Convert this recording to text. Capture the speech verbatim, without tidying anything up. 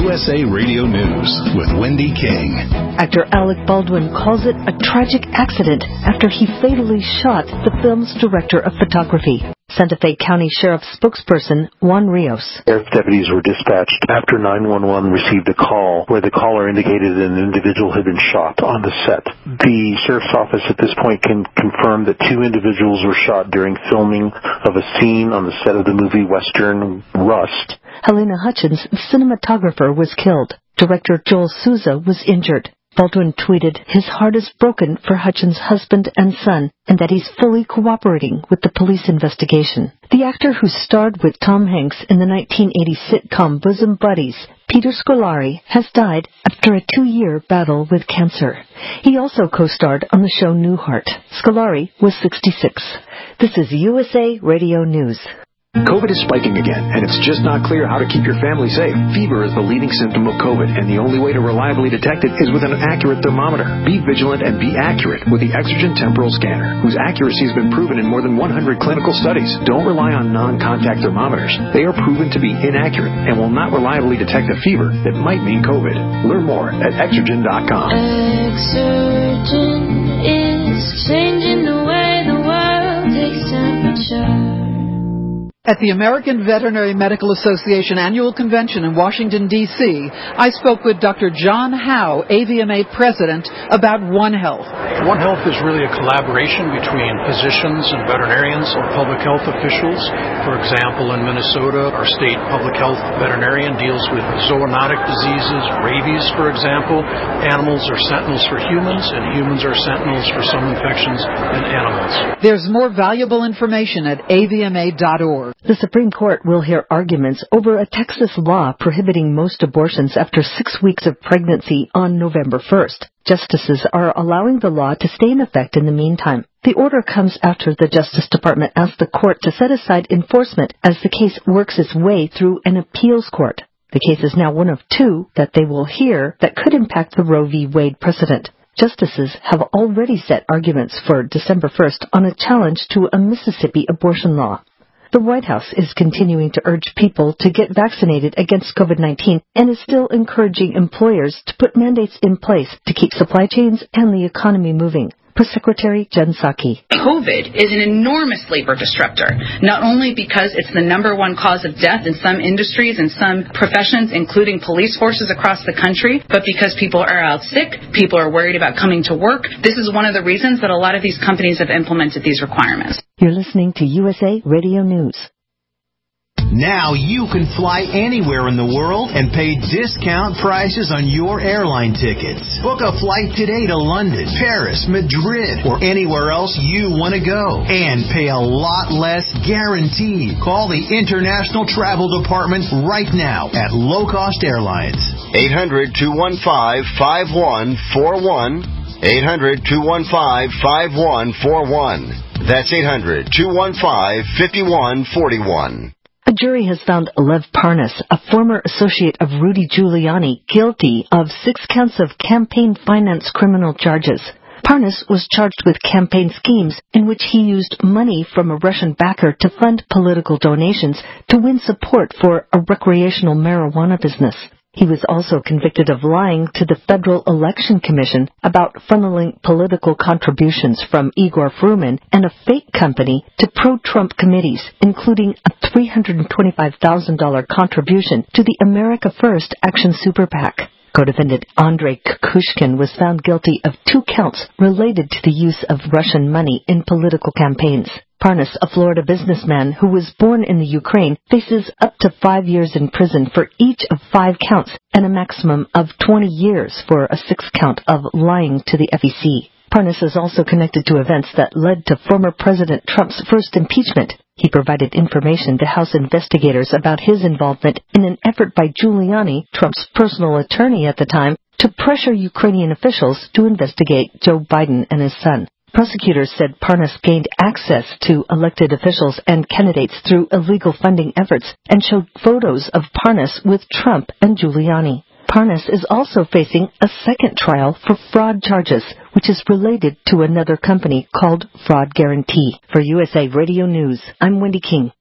U S A Radio News with Wendy King. Actor Alec Baldwin calls it a tragic accident after he fatally shot the film's director of photography. Santa Fe County Sheriff spokesperson Juan Rios. Sheriff deputies were dispatched after nine one one received a call where the caller indicated an individual had been shot on the set. The sheriff's office at this point can confirm that two individuals were shot during filming of a scene on the set of the movie Western Rust. Helena Hutchins, the cinematographer, was killed. Director Joel Souza was injured. Baldwin tweeted, "His heart is broken for Hutchins' husband and son, and that he's fully cooperating with the police investigation." The actor who starred with Tom Hanks in the nineteen eighty sitcom Bosom Buddies, Peter Scolari, has died after a two-year battle with cancer. He also co-starred on the show Newhart. Scolari was sixty-six. This is U S A Radio News. COVID is spiking again, and it's just not clear how to keep your family safe. Fever is the leading symptom of COVID, and the only way to reliably detect it is with an accurate thermometer. Be vigilant and be accurate with the Exergen Temporal Scanner, whose accuracy has been proven in more than one hundred clinical studies. Don't rely on non-contact thermometers. They are proven to be inaccurate and will not reliably detect a fever that might mean COVID. Learn more at Exergen dot com. Exergen is changing the way the world takes temperature. At the American Veterinary Medical Association Annual Convention in Washington, D C, I spoke with Doctor John Howe, A V M A President, about One Health. One Health is really a collaboration between physicians and veterinarians or public health officials. For example, in Minnesota, our state public health veterinarian deals with zoonotic diseases, rabies, for example. Animals are sentinels for humans, and humans are sentinels for some infections in animals. There's more valuable information at A V M A dot org. The Supreme Court will hear arguments over a Texas law prohibiting most abortions after six weeks of pregnancy on November first. Justices are allowing the law to stay in effect in the meantime. The order comes after the Justice Department asked the court to set aside enforcement as the case works its way through an appeals court. The case is now one of two that they will hear that could impact the Roe v. Wade precedent. Justices have already set arguments for December first on a challenge to a Mississippi abortion law. The White House is continuing to urge people to get vaccinated against COVID nineteen and is still encouraging employers to put mandates in place to keep supply chains and the economy moving. Press Secretary Jen Psaki. COVID is an enormous labor disruptor, not only because it's the number one cause of death in some industries and some professions, including police forces across the country, but because people are out sick, people are worried about coming to work. This is one of the reasons that a lot of these companies have implemented these requirements. You're listening to U S A Radio News. Now you can fly anywhere in the world and pay discount prices on your airline tickets. Book a flight today to London, Paris, Madrid, or anywhere else you want to go. And pay a lot less guaranteed. Call the International Travel Department right now at Low Cost Airlines. eight hundred, two one five, five one four one. eight hundred, two one five, five one four one. That's eight hundred, two one five, five one four one. A jury has found Lev Parnas, a former associate of Rudy Giuliani, guilty of six counts of campaign finance criminal charges. Parnas was charged with campaign schemes in which he used money from a Russian backer to fund political donations to win support for a recreational marijuana business. He was also convicted of lying to the Federal Election Commission about funneling political contributions from Igor Fruman and a fake company to pro-Trump committees, including a three hundred twenty-five thousand dollars contribution to the America First Action Super PAC. Co-defendant Andrei Kukushkin was found guilty of two counts related to the use of Russian money in political campaigns. Parnas, a Florida businessman who was born in the Ukraine, faces up to five years in prison for each of five counts and a maximum of twenty years for a sixth count of lying to the F E C. Parnas is also connected to events that led to former President Trump's first impeachment. He provided information to House investigators about his involvement in an effort by Giuliani, Trump's personal attorney at the time, to pressure Ukrainian officials to investigate Joe Biden and his son. Prosecutors said Parnas gained access to elected officials and candidates through illegal funding efforts and showed photos of Parnas with Trump and Giuliani. Parnas is also facing a second trial for fraud charges, which is related to another company called Fraud Guarantee. For U S A Radio News, I'm Wendy King.